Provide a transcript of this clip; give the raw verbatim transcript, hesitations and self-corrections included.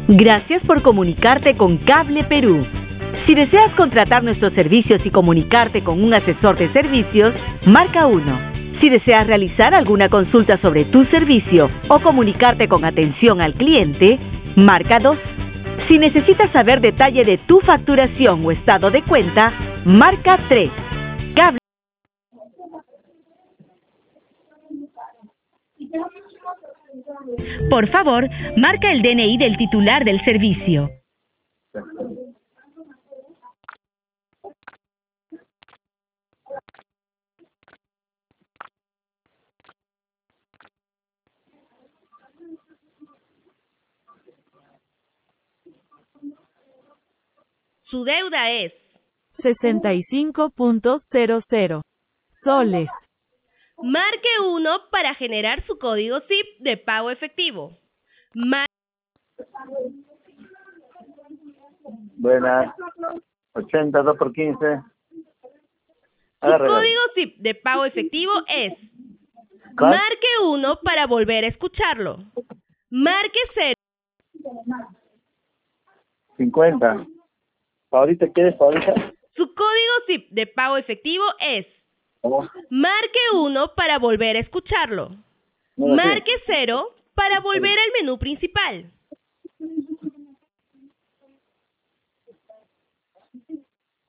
Gracias por comunicarte con Cable Perú. Si deseas contratar nuestros servicios y comunicarte con un asesor de servicios, marca uno. Si deseas realizar alguna consulta sobre tu servicio o comunicarte con atención al cliente, marca dos. Si necesitas saber detalle de tu facturación o estado de cuenta, marca tres. Cable. Por favor, marca el D N I del titular del servicio. Su deuda es sesenta y cinco punto cero cero soles. Marque uno para generar su código S I P de pago efectivo. Mar Buenas. ochenta, dos por quince. su código S I P de pago efectivo es. ¿Cuál? Marque uno para volver a escucharlo. Marque cero. cincuenta. ¿Favorita qué es, favorita? Su código S I P de pago efectivo es. ¿Cómo? Marque uno para volver a escucharlo. No lo sé. Marque cero para volver al menú principal.